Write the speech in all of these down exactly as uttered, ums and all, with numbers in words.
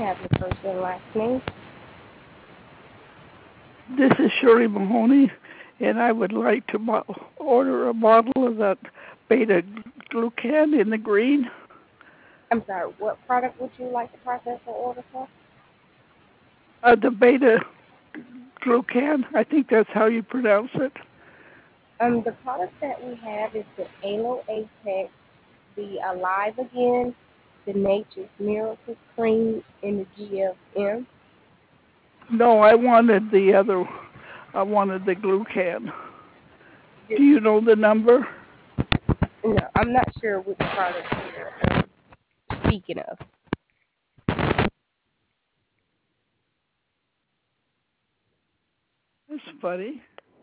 have your first and last name? This is Shirley Mahoney, and I would like to mo- order a bottle of that beta glucan in the green. I'm sorry, what product would you like to process or order for? Uh, the beta glucan, I think that's how you pronounce it. Um, the product that we have is the Alo Apex, the Alive Again, the Nature's Miracle Cream, and the G F M. No, I wanted the other, I wanted the glucan. Do you know the number? No, I'm not sure which product you're um, speaking of. That's funny.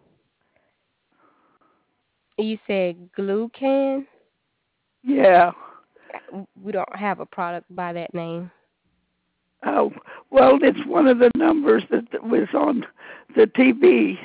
You said Glucan? Yeah. We don't have a product by that name. Oh, well, it's one of the numbers that that was on the T V.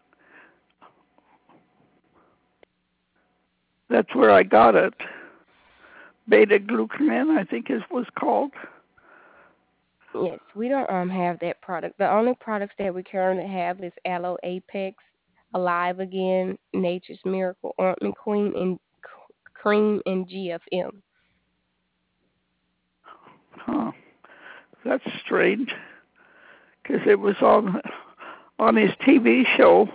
That's where I got it. Beta glucan, I think it was called. Yes, we don't um have that product. The only products that we currently have is Aloe Apex, Alive Again, Nature's Miracle Ointment Cream, and Cream and G F M. Huh. That's strange, because it was on on his T V show.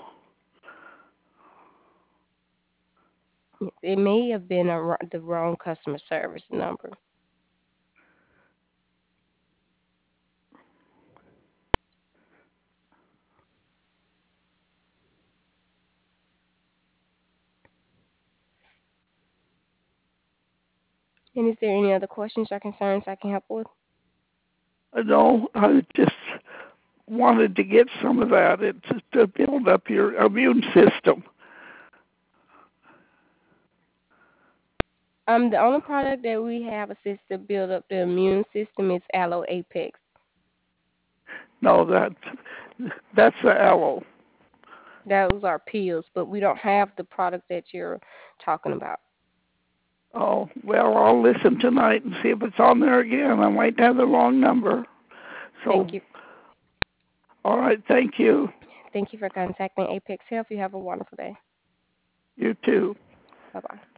It may have been a, the wrong customer service number. And is there any other questions or concerns I can help with? No, I just wanted to get some of that. It's to build up your immune system. Um, the only product that we have assisted to build up the immune system is Aloe Apex. No, that that's the aloe. Those are pills, but we don't have the product that you're talking about. Oh, well, I'll listen tonight and see if it's on there again. I might have the wrong number. So, Thank you. all right, thank you. Thank you for contacting Apex Health. You have a wonderful day. You too. Bye bye.